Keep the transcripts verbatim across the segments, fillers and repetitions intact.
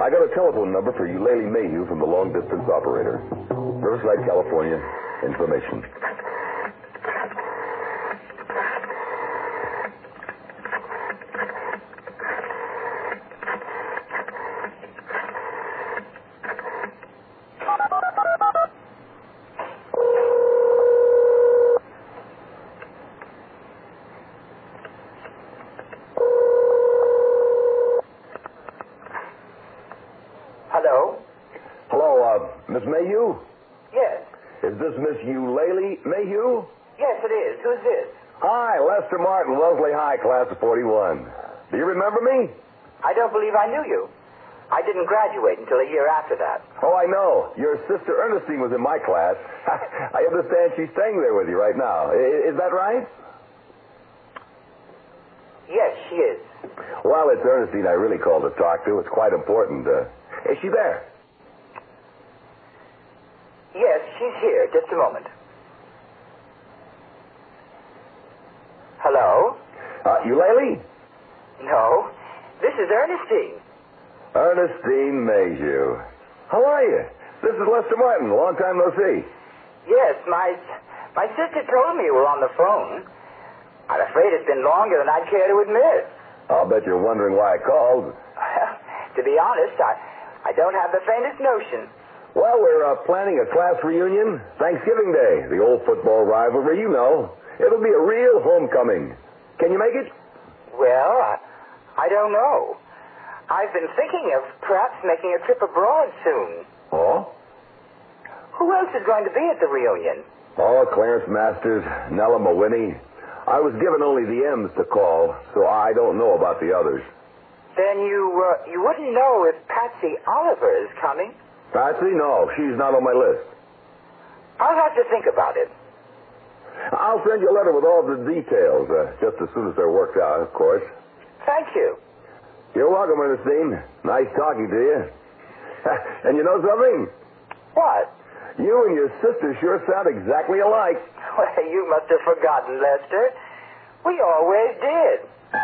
I got a telephone number for Eulalie Mayhew from the long-distance operator. Riverside, California. Information. Hello? Hello, uh, Miss Mayhew? Yes. Is this Miss Eulalie Mayhew? Yes, it is. Who's this? Hi, Lester Martin, Wellesley High, class of forty-one. Do you remember me? I don't believe I knew you. I didn't graduate until a year after that. Oh, I know. Your sister Ernestine was in my class. I understand she's staying there with you right now. I- is that right? Yes, she is. Well, it's Ernestine I really called to talk to. It's quite important. Uh, is she there? Yes, she's here. Just a moment. Hello? Uh, Eulalie? No. This is Ernestine. Ernestine Mayhew. How are you? This is Lester Martin. Long time no see. Yes, my my sister told me you were on the phone. I'm afraid it's been longer than I'd care to admit. I'll bet you're wondering why I called. To be honest, I, I don't have the faintest notion. Well, we're uh, planning a class reunion. Thanksgiving Day, the old football rivalry, you know. It'll be a real homecoming. Can you make it? Well, I, I don't know. I've been thinking of perhaps making a trip abroad soon. Oh? Who else is going to be at the reunion? Oh, Clarence Masters, Nella Mawhinney. I was given only the M's to call, so I don't know about the others. Then you uh, you wouldn't know if Patsy Oliver is coming? Patsy? No, she's not on my list. I'll have to think about it. I'll send you a letter with all the details, uh, just as soon as they're worked out, of course. Thank you. You're welcome, Ernestine. Nice talking to you. And you know something? What? You and your sister sure sound exactly alike. Well, you must have forgotten, Lester. We always did.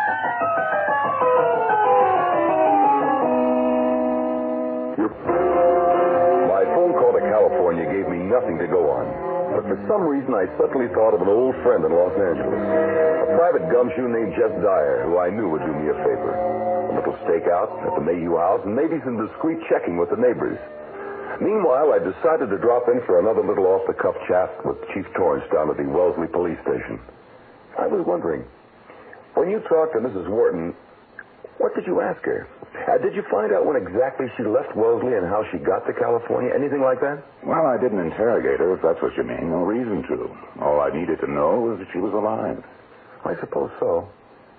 My phone call to California gave me nothing to go on. But for some reason, I suddenly thought of an old friend in Los Angeles. A private gumshoe named Jess Dyer, who I knew would do me a favor. A little stakeout at the Mayhew house, and maybe some discreet checking with the neighbors. Meanwhile, I decided to drop in for another little off-the-cuff chat with Chief Torrance down at the Wellesley Police Station. I was wondering, when you talked to Missus Wharton, what did you ask her? Uh, did you find out when exactly she left Wellesley and how she got to California? Anything like that? Well, I didn't interrogate her, if that's what you mean. No reason to. All I needed to know was that she was alive. I suppose so.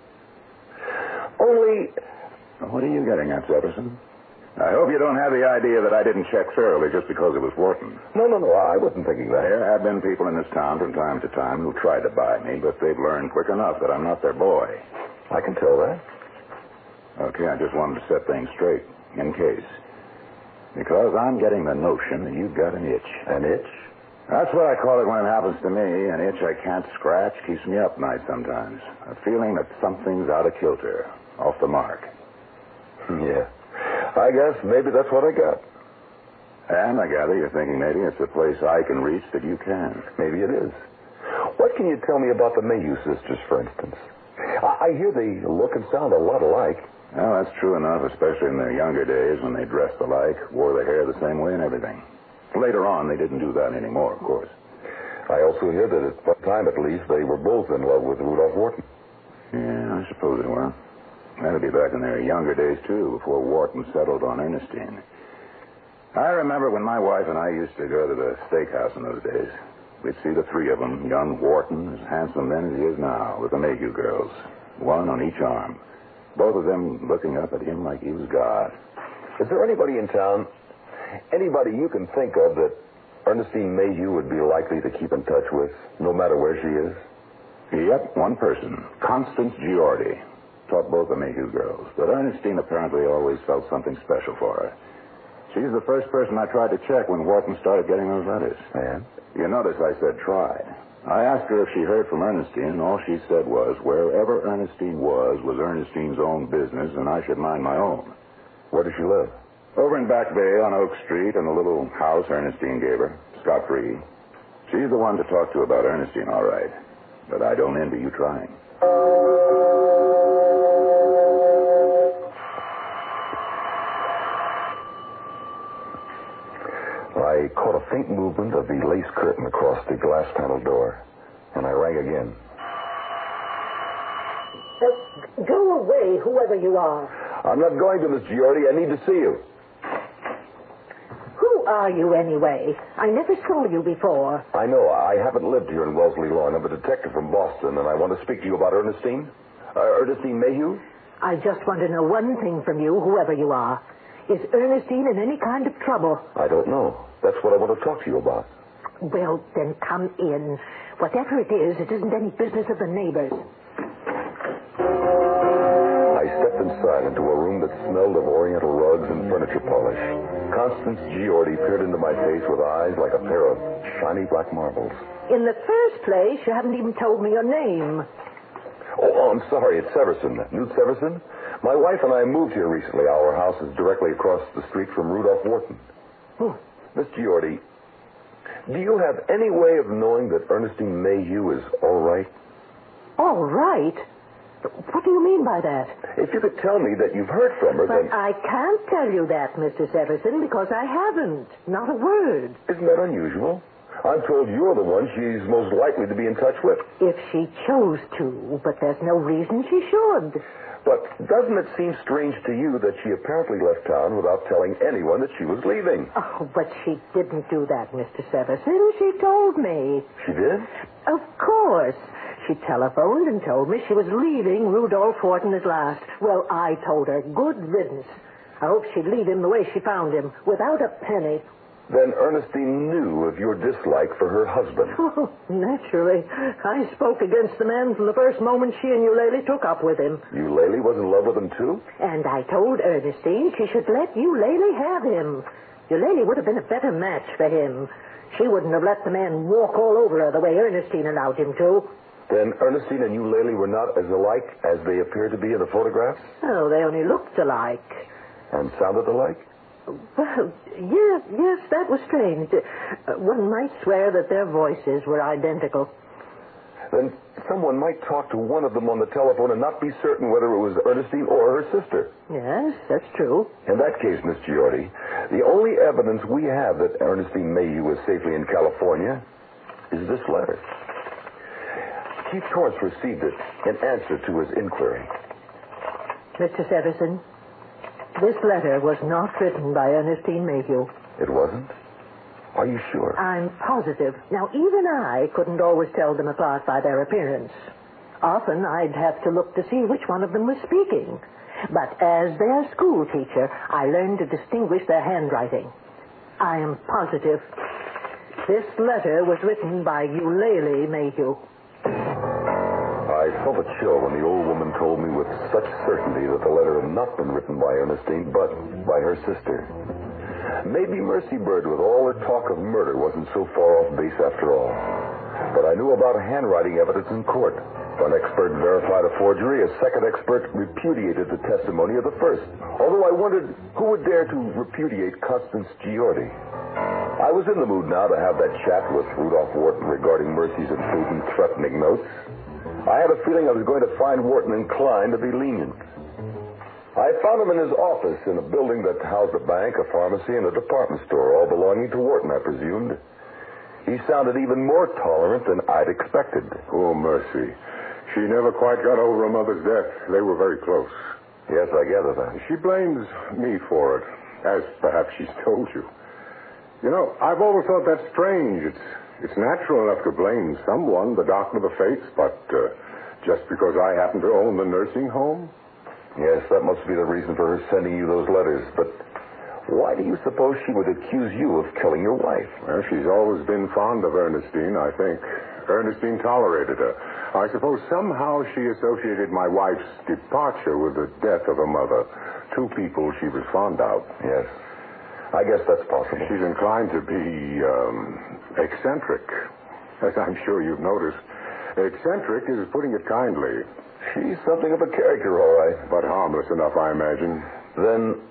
Only... What are you getting at, Jefferson? I hope you don't have the idea that I didn't check thoroughly just because it was Wharton. No, no, no, I wasn't thinking that. There have been people in this town from time to time who tried to buy me, but they've learned quick enough that I'm not their boy. I can tell that. Okay, I just wanted to set things straight, in case. Because I'm getting the notion that you've got an itch. An itch? That's what I call it when it happens to me. An itch I can't scratch keeps me up night sometimes. A feeling that something's out of kilter, off the mark. Yeah. I guess maybe that's what I got. And I gather you're thinking maybe it's a place I can reach that you can't. Maybe it is. What can you tell me about the Mayhew sisters, for instance? I, I hear they look and sound a lot alike. Well, that's true enough, especially in their younger days when they dressed alike, wore their hair the same way and everything. Later on, they didn't do that anymore, of course. I also hear that at one time, at least, they were both in love with Rudolph Wharton. Yeah, I suppose they were. That'd be back in their younger days, too, before Wharton settled on Ernestine. I remember when my wife and I used to go to the steakhouse in those days. We'd see the three of them, young Wharton, as handsome then as he is now, with the Mayhew girls, one on each arm. Both of them looking up at him like he was God. Is there anybody in town, anybody you can think of that Ernestine Mayhew would be likely to keep in touch with, no matter where she is? Yep, one person, Constance Giordi. Taught both the Mayhew girls, but Ernestine apparently always felt something special for her. She's the first person I tried to check when Wharton started getting those letters. And? You notice I said tried. I asked her if she heard from Ernestine, and all she said was wherever Ernestine was was Ernestine's own business, and I should mind my own. Where does she live? Over in Back Bay on Oak Street in the little house Ernestine gave her, scot-free. She's the one to talk to about Ernestine, all right. But I don't envy you trying. I caught a faint movement of the lace curtain across the glass panel door, and I rang again. Uh, go away, whoever you are. I'm not going to, Miss Giordi. I need to see you. Who are you, anyway? I never saw you before. I know. I haven't lived here in Wellesley long. I'm a detective from Boston, and I want to speak to you about Ernestine. Uh, Ernestine Mayhew? I just want to know one thing from you, whoever you are. Is Ernestine in any kind of trouble? I don't know. That's what I want to talk to you about. Well, then come in. Whatever it is, it isn't any business of the neighbors. I stepped inside into a room that smelled of oriental rugs and furniture polish. Constance Giordi peered into my face with eyes like a pair of shiny black marbles. In the first place, you haven't even told me your name. Oh, oh I'm sorry. It's Severson. Newt Severson. My wife and I moved here recently. Our house is directly across the street from Rudolph Wharton. Hmm. Miss Giordi, do you have any way of knowing that Ernestine Mayhew is all right? All right? What do you mean by that? If you could tell me that you've heard from her, But then... I can't tell you that, Mister Severson, because I haven't. Not a word. Isn't that unusual? I'm told you're the one she's most likely to be in touch with. If she chose to, but there's no reason she should. But doesn't it seem strange to you that she apparently left town without telling anyone that she was leaving? Oh, but she didn't do that, Mister Severson. She told me. She did? Of course. She telephoned and told me she was leaving Rudolph Wharton at last. Well, I told her, good riddance. I hope she'd leave him the way she found him, without a penny. Then Ernestine knew of your dislike for her husband. Oh, naturally. I spoke against the man from the first moment she and Eulalie took up with him. Eulalie was in love with him, too? And I told Ernestine she should let Eulalie have him. Eulalie would have been a better match for him. She wouldn't have let the man walk all over her the way Ernestine allowed him to. Then Ernestine and Eulalie were not as alike as they appeared to be in the photographs? Oh, they only looked alike. And sounded alike? Well, yes, yes, that was strange. Uh, one might swear that their voices were identical. Then someone might talk to one of them on the telephone and not be certain whether it was Ernestine or her sister. Yes, that's true. In that case, Miss Giordi, the only evidence we have that Ernestine Mayhew is safely in California is this letter. Chief Torrance received it in answer to his inquiry. Mister Severson, this letter was not written by Ernestine Mayhew. It wasn't? Are you sure? I'm positive. Now, even I couldn't always tell them apart by their appearance. Often I'd have to look to see which one of them was speaking. But as their school teacher, I learned to distinguish their handwriting. I am positive this letter was written by Eulalie Mayhew. I felt a chill when the old woman told me with such certainty that the letter had not been written by Ernestine, but by her sister. Maybe Mercy Bird, with all her talk of murder, wasn't so far off base after all. But I knew about handwriting evidence in court. One expert verified a forgery. A second expert repudiated the testimony of the first. Although I wondered who would dare to repudiate Constance Giordi. I was in the mood now to have that chat with Rudolph Wharton regarding Mercy's imprudent, threatening notes. I had a feeling I was going to find Wharton inclined to be lenient. I found him in his office in a building that housed a bank, a pharmacy, and a department store, all belonging to Wharton, I presumed. He sounded even more tolerant than I'd expected. Oh, Mercy. She never quite got over her mother's death. They were very close. Yes, I gather that. She blames me for it, as perhaps she's told you. You know, I've always thought that strange. It's it's natural enough to blame someone, the doctor of the fates, but uh, just because I happen to own the nursing home? Yes, that must be the reason for her sending you those letters. But why do you suppose she would accuse you of killing your wife? Well, she's always been fond of Ernestine, I think. Ernestine tolerated her. I suppose somehow she associated my wife's departure with the death of her mother. Two people she was fond of. Yes. I guess that's possible. She's inclined to be um, eccentric, as I'm sure you've noticed. Eccentric is putting it kindly. She's something of a character, all right. But harmless enough, I imagine. Then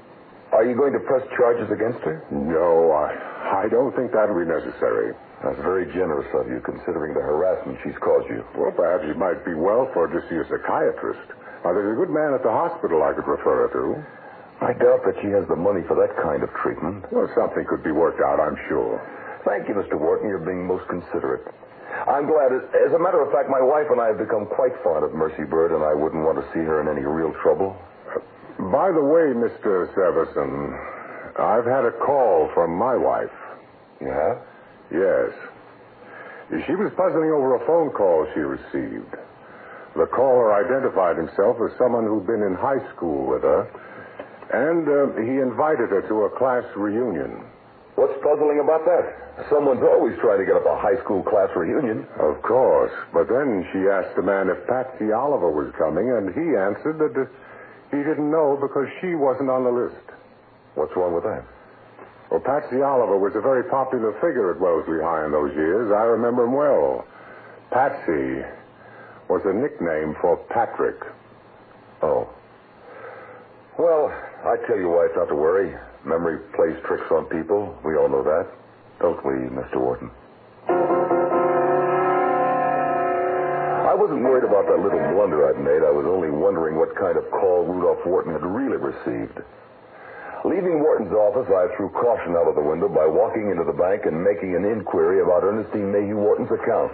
Are you going to press charges against her? No, I, I don't think that'll be necessary. That's very generous of you, considering the harassment she's caused you. Well, perhaps it might be well for her to see a psychiatrist. Now, there's a good man at the hospital I could refer her to. I doubt that she has the money for that kind of treatment. Well, something could be worked out, I'm sure. Thank you, Mister Wharton. You're being most considerate. I'm glad. As, as a matter of fact, my wife and I have become quite fond of Mercy Bird, and I wouldn't want to see her in any real trouble. Uh, by the way, Mister Severson, I've had a call from my wife. You have? Yes. She was puzzling over a phone call she received. The caller identified himself as someone who'd been in high school with her, and uh, he invited her to a class reunion. What's puzzling about that? Someone's always trying to get up a high school class reunion. Of course. But then she asked the man if Patsy Oliver was coming, and he answered that uh, he didn't know because she wasn't on the list. What's wrong with that? Well, Patsy Oliver was a very popular figure at Wellesley High in those years. I remember him well. Patsy was a nickname for Patrick. Oh. Well, I tell you, wife, not to worry. Memory plays tricks on people. We all know that. Don't we, Mister Wharton? I wasn't worried about that little blunder I'd made. I was only wondering what kind of call Rudolph Wharton had really received. Leaving Wharton's office, I threw caution out of the window by walking into the bank and making an inquiry about Ernestine Mayhew Wharton's account.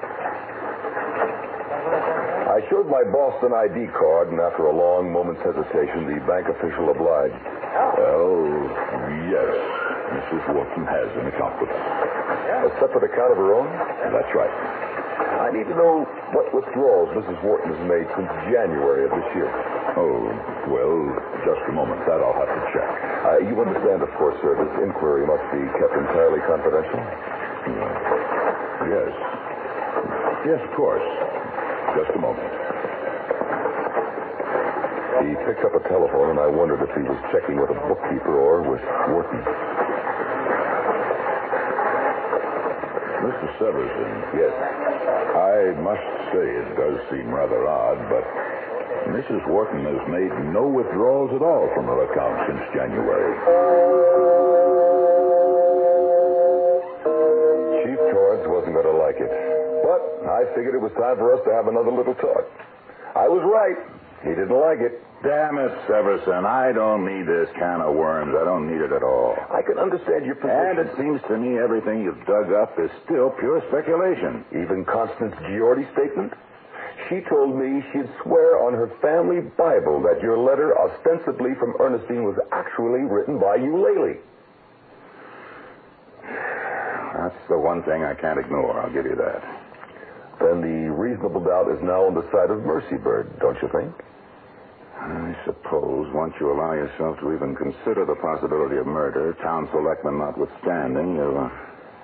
I showed my Boston I D card, and after a long moment's hesitation, the bank official obliged. Well, yes. Missus Wharton has an account with us. A separate account of her own? That's right. I need to know what withdrawals Missus Wharton has made since January of this year. Oh, well, just a moment. That I'll have to check. Uh, you understand, of course, sir, this inquiry must be kept entirely confidential? Uh, yes. Yes, of course. Just a moment. He picked up a telephone, and I wondered if he was checking with a bookkeeper or with Wharton. Mister Severson. Yes. I must say it does seem rather odd, but Missus Wharton has made no withdrawals at all from her account since January. Chief Torrance wasn't going to like it, but I figured it was time for us to have another little talk. I was right. He didn't like it. Damn it, Severson. I don't need this can of worms. I don't need it at all. I can understand your position. And it seems to me everything you've dug up is still pure speculation. Even Constance Giordi's statement? She told me she'd swear on her family Bible that your letter ostensibly from Ernestine was actually written by Eulalie. That's the one thing I can't ignore. I'll give you that. Then the reasonable doubt is now on the side of Mercy Bird, don't you think? I suppose once you allow yourself to even consider the possibility of murder, town selectmen notwithstanding, you... Uh...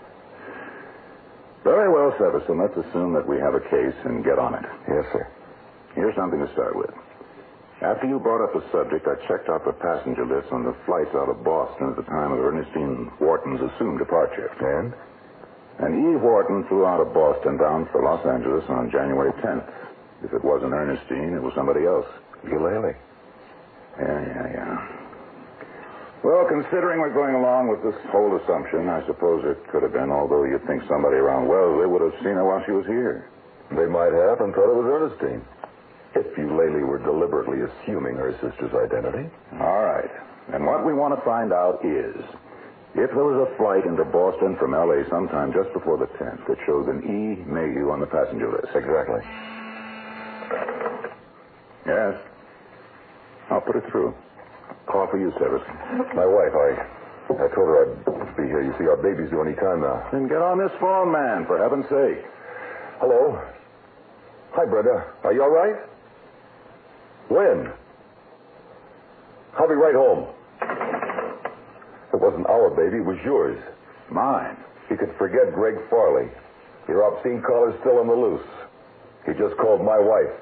Very well, Severson. Let's assume that we have a case and get on it. Yes, sir. Here's something to start with. After you brought up the subject, I checked out the passenger list on the flights out of Boston at the time of Ernestine Wharton's assumed departure. And? And Eve Wharton flew out of Boston bound for Los Angeles on January tenth. If it wasn't Ernestine, it was somebody else. Eulalie. Yeah, yeah, yeah. Well, considering we're going along with this whole assumption, I suppose it could have been, although you'd think somebody around Wellesley would have seen her while she was here. They might have and thought it was Ernestine. If Eulalie were deliberately assuming her sister's identity. All right. And what we want to find out is, if there was a flight into Boston from L A sometime just before the tenth that shows an E. Mayhew on the passenger list. Exactly. Yes. I'll put it through. Call for you, Severson. My wife, I I told her I'd be here. You see, our baby's due any time now. Then get on this phone, man, for heaven's sake. Hello? Hi, Brenda. Are you all right? When? I'll be right home. It wasn't our baby, it was yours. Mine. You can forget Greg Farley. Your obscene caller's still on the loose. He just called my wife.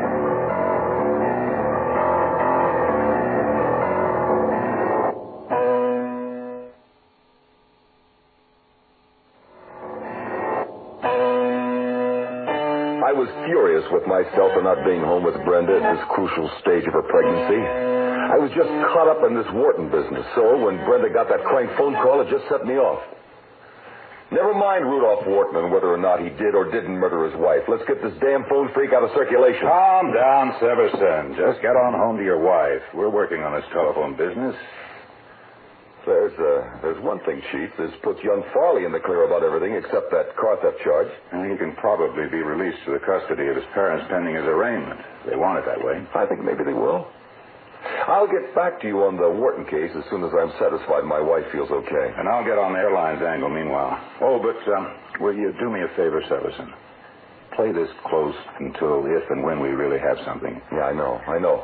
I was furious with myself for not being home with Brenda at this crucial stage of her pregnancy. I was just caught up in this Wharton business, so when Brenda got that crank phone call, it just set me off. Never mind Rudolph Wharton and whether or not he did or didn't murder his wife. Let's get this damn phone freak out of circulation. Calm down, Severson. Just get on home to your wife. We're working on this telephone business. There's, uh, there's one thing, Chief. This puts young Farley in the clear about everything except that car theft charge. And he can probably be released to the custody of his parents pending his arraignment. They want it that way. I think maybe they will. I'll get back to you on the Wharton case as soon as I'm satisfied my wife feels okay. And I'll get on the airlines angle meanwhile. Oh, but um, will you do me a favor, Severson? Play this close until if and when we really have something. Yeah, I know, I know.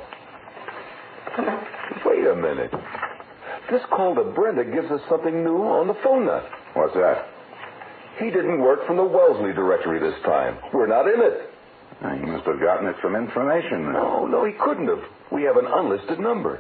Wait a minute. This call to Brenda gives us something new on the phone net. What's that? He didn't work from the Wellesley directory this time. We're not in it. He must have gotten it from information. No, no, he couldn't have. We have an unlisted number.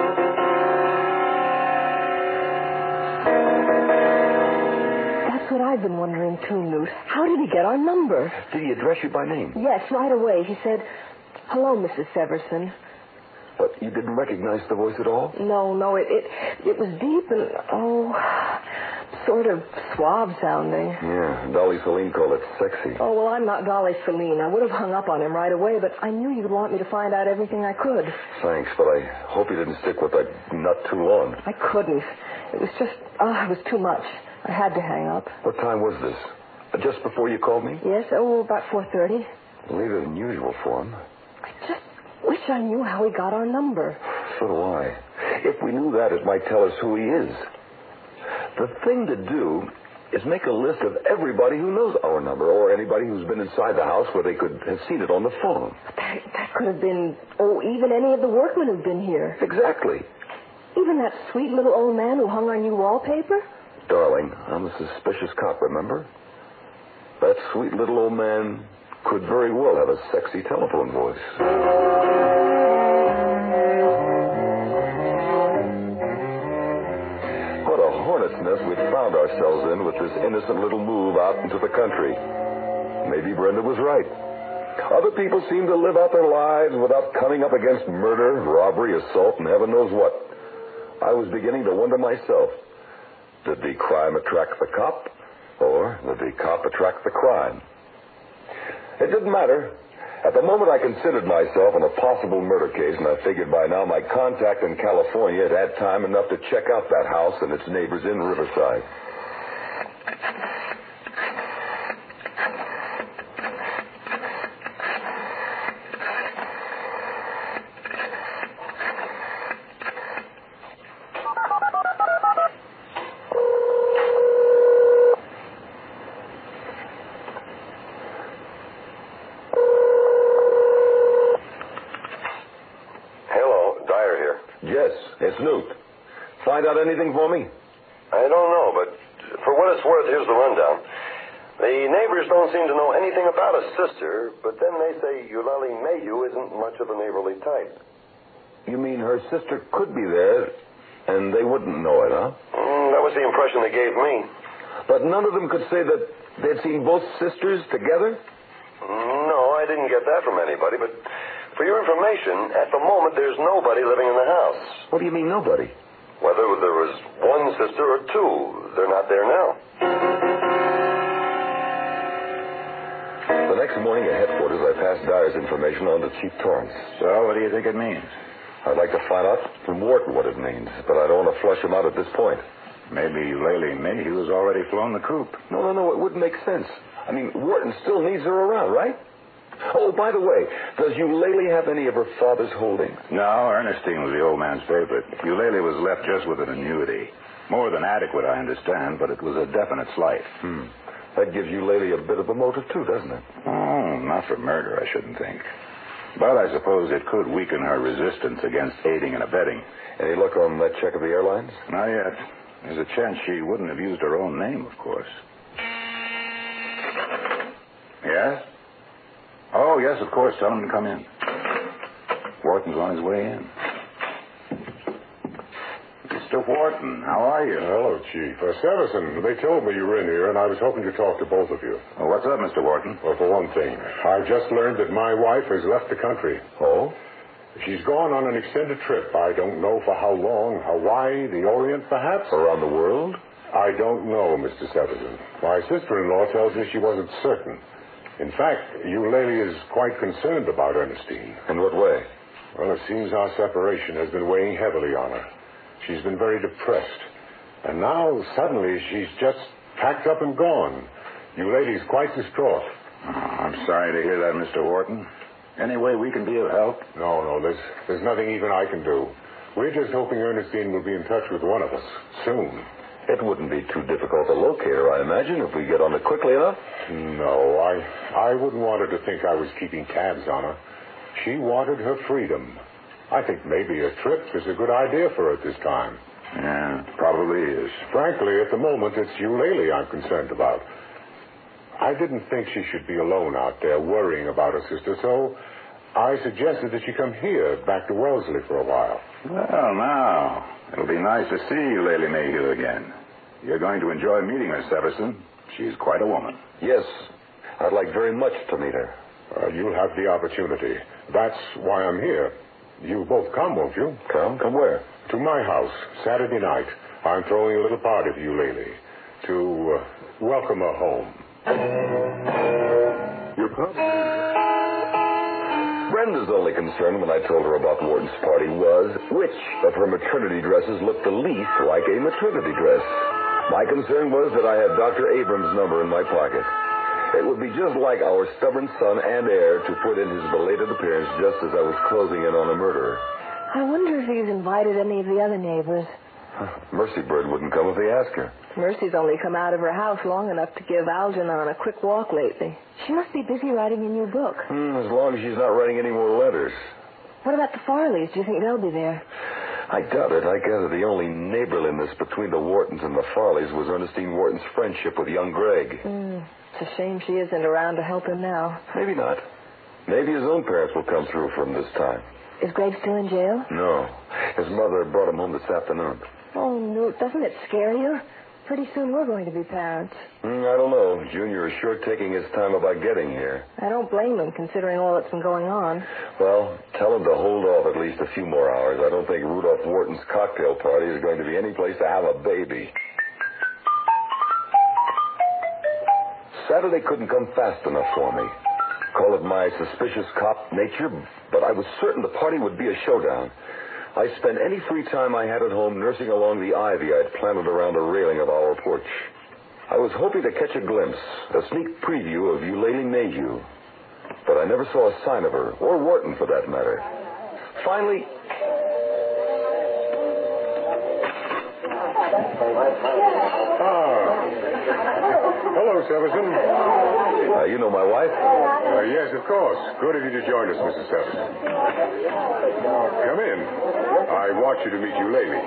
That's what I've been wondering, too, Newt. How did he get our number? Did he address you by name? Yes, right away. He said, "Hello, Missus Severson." But you didn't recognize the voice at all? No, no, it it, it was deep and, oh, sort of suave sounding. Yeah, Dolly Celine called it sexy. Oh, well, I'm not Dolly Celine. I would have hung up on him right away, but I knew you'd want me to find out everything I could. Thanks, but I hope you didn't stick with that nut too long. I couldn't. It was just, oh, it was too much. I had to hang up. What time was this? Just before you called me? Yes, oh, about four thirty. Later than usual for him. I just wish I knew how he got our number. So do I. If we knew that, it might tell us who he is. The thing to do is make a list of everybody who knows our number or anybody who's been inside the house where they could have seen it on the phone. That, that could have been, oh, even any of the workmen who've been here. Exactly. Even that sweet little old man who hung our new wallpaper? Darling, I'm a suspicious cop, remember? That sweet little old man could very well have a sexy telephone voice. What a hornet's nest we'd found ourselves in with this innocent little move out into the country. Maybe Brenda was right. Other people seem to live out their lives without coming up against murder, robbery, assault, and heaven knows what. I was beginning to wonder myself, did the crime attract the cop, or did the cop attract the crime? It didn't matter. At the moment, I considered myself in a possible murder case, and I figured by now my contact in California had had time enough to check out that house and its neighbors in Riverside. Yes, it's Newt. Find out anything for me? I don't know, but for what it's worth, here's the rundown. The neighbors don't seem to know anything about a sister, but then they say Eulalie Mayhew isn't much of a neighborly type. You mean her sister could be there, and they wouldn't know it, huh? Mm, that was the impression they gave me. But none of them could say that they'd seen both sisters together? No, I didn't get that from anybody, but for your information, at the moment, there's nobody living in the house. What do you mean, nobody? Whether there was one sister or two, they're not there now. The next morning at headquarters, I passed Dyer's information on to Chief Torrance. So, what do you think it means? I'd like to find out from Wharton what it means, but I don't want to flush him out at this point. Maybe Eulalie Mayhew has already flown the coop. No, no, no, it wouldn't make sense. I mean, Wharton still needs her around, right? Oh, by the way, does Eulalie have any of her father's holdings? No, Ernestine was the old man's favorite. Eulalie was left just with an annuity. More than adequate, I understand, but it was a definite slight. Hmm. That gives Eulalie a bit of a motive, too, doesn't it? Oh, not for murder, I shouldn't think. But I suppose it could weaken her resistance against aiding and abetting. Any luck on that check of the airlines? Not yet. There's a chance she wouldn't have used her own name, of course. Yes? Oh, yes, of course. Tell him to come in. Wharton's on his way in. Mister Wharton, how are you? Hello, Chief. Uh, Severson, they told me you were in here, and I was hoping to talk to both of you. Well, what's up, Mister Wharton? Well, for one thing, I've just learned that my wife has left the country. Oh? She's gone on an extended trip. I don't know for how long. Hawaii, the Orient, perhaps? Around the world? I don't know, Mister Severson. My sister-in-law tells me she wasn't certain. In fact, Eulalie is quite concerned about Ernestine. In what way? Well, it seems our separation has been weighing heavily on her. She's been very depressed. And now, suddenly, she's just packed up and gone. Eulalie's quite distraught. Oh, I'm sorry to hear that, Mister Wharton. Any way we can be of help? No, no, there's, there's nothing even I can do. We're just hoping Ernestine will be in touch with one of us soon. It wouldn't be too difficult to locate her, I imagine, if we get on it quickly enough. No, I, I wouldn't want her to think I was keeping tabs on her. She wanted her freedom. I think maybe a trip is a good idea for her at this time. Yeah, probably is. Frankly, at the moment, it's Eulalie I'm concerned about. I didn't think she should be alone out there worrying about her sister, so I suggested that she come here, back to Wellesley for a while. Well, now, it'll be nice to see Eulalie Mayhew again. You're going to enjoy meeting her, Severson. She's quite a woman. Yes, I'd like very much to meet her. Uh, you'll have the opportunity. That's why I'm here. You'll both come, won't you? Come? Come where? To my house, Saturday night. I'm throwing a little party for Eulalie to uh, welcome her home. Your pub? Brenda's only concern when I told her about Wharton's party was which of her maternity dresses looked the least like a maternity dress. My concern was that I had Doctor Abrams' number in my pocket. It would be just like our stubborn son and heir to put in his belated appearance just as I was closing in on a murderer. I wonder if he's invited any of the other neighbors. Mercy Bird wouldn't come if they asked her. Mercy's only come out of her house long enough to give Algernon a quick walk lately. She must be busy writing a new book. Hmm, as long as she's not writing any more letters. What about the Farleys? Do you think they'll be there? I doubt it. I gather the only neighborliness between the Whartons and the Farleys was Ernestine Wharton's friendship with young Greg. Mm, it's a shame she isn't around to help him now. Maybe not. Maybe his own parents will come through for him this time. Is Greg still in jail? No. His mother brought him home this afternoon. Oh, no. Doesn't it scare you? Pretty soon we're going to be parents. Mm, I don't know. Junior is sure taking his time about getting here. I don't blame him, considering all that's been going on. Well, tell him to hold off at least a few more hours. I don't think Rudolph Wharton's cocktail party is going to be any place to have a baby. Saturday couldn't come fast enough for me. Call it my suspicious cop nature, but I was certain the party would be a showdown. I spent any free time I had at home nursing along the ivy I'd planted around the railing of our porch. I was hoping to catch a glimpse, a sneak preview of Eulalie Mayhew, but I never saw a sign of her, or Wharton for that matter. Finally... Ah. Hello, Severson. Uh, you know my wife? Uh, yes, of course. Good of you to join us, Missus Severson. Come in. I want you to meet Eulalie.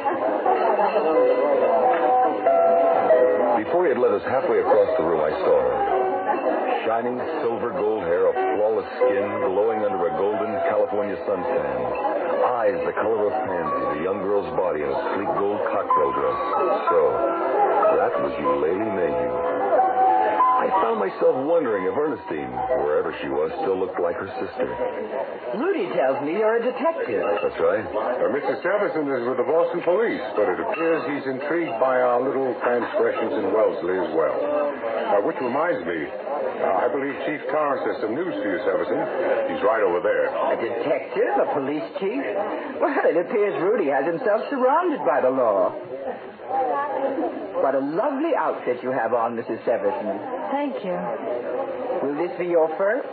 Before he had led us halfway across the room, I saw her. Shining silver gold hair, a flawless skin, glowing under a golden California suntan. Eyes the color of pansy, the young girl's body in a sleek gold cocktail dress. So, that was Eulalie Mayhew. I found myself wondering if Ernestine, wherever she was, still looked like her sister. Rudy tells me you're a detective. That's right. Uh, Mister Severson is with the Boston police, but it appears he's intrigued by our little transgressions in Wellesley as well. Uh, which reminds me, uh, I believe Chief Torrance has some news for you, Severson. He's right over there. A detective? A police chief? Well, it appears Rudy has himself surrounded by the law. What a lovely outfit you have on, Missus Severson. Thank you. Will this be your first?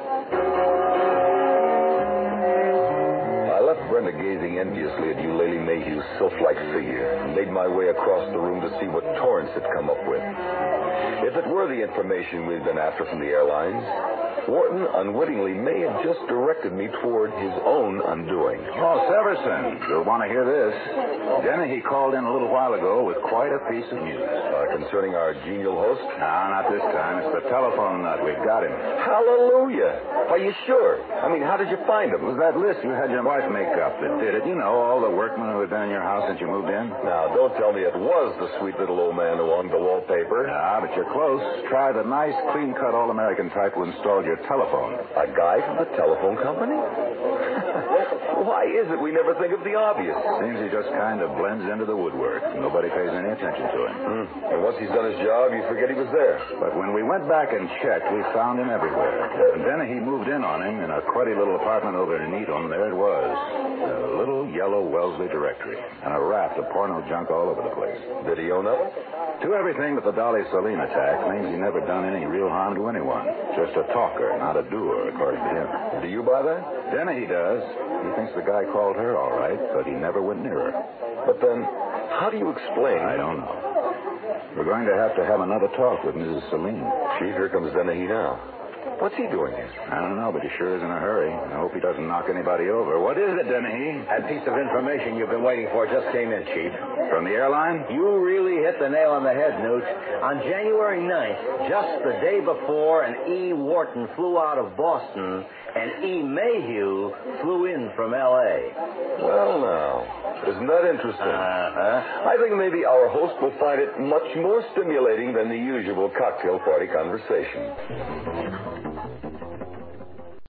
I left Brenda gazing enviously at Eulalie Mayhew's sylph-like figure and made my way across the room to see what Torrance had come up with. If it were the information we'd been after from the airlines, Wharton unwittingly may have just directed me toward his own undoing. Oh, Severson, you'll want to hear this. Dennehy called in a little while ago with quite a piece of news. Uh, concerning our genial host? No, not this time. It's the telephone nut. We've got him. Hallelujah. Are you sure? I mean, how did you find him? It was that list you had your wife make up that did it. You know, all the workmen who had been in your house since you moved in. Now, don't tell me it was the sweet little old man who owned the wallpaper. Ah, but you're close. Try the nice, clean-cut all-American type who installed your telephone. A guy from the telephone company? Why is it we never think of the obvious? Seems he just kind of blends into the woodwork. Nobody pays any attention to him. Hmm. And once he's done his job, you forget he was there. But when we went back and checked, we found him everywhere. And then he moved in on him in a cruddy little apartment over in Needham. There it was. A little yellow Wellesley directory. And a raft of porno junk all over the place. Did he own up? To everything but the Dolly Saline attack, claims he never done any real harm to anyone. Just a talker, not a doer, according to him. Do you buy that? Dennehy does. He thinks the guy called her all right, but he never went near her. But then, how do you explain? I don't know. We're going to have to have another talk with Missus Saline. Chief, here comes Dennehy now. What's he doing here? I don't know, but he sure is in a hurry. I hope he doesn't knock anybody over. What is it, Dennehy? That piece of information you've been waiting for just came in, Chief. From the airline? You really hit the nail on the head, Newt. On January ninth, just the day before, an E. Wharton flew out of Boston, and E. Mayhew flew in from L A Well, now, isn't that interesting? Uh-huh. I think maybe our host will find it much more stimulating than the usual cocktail party conversation.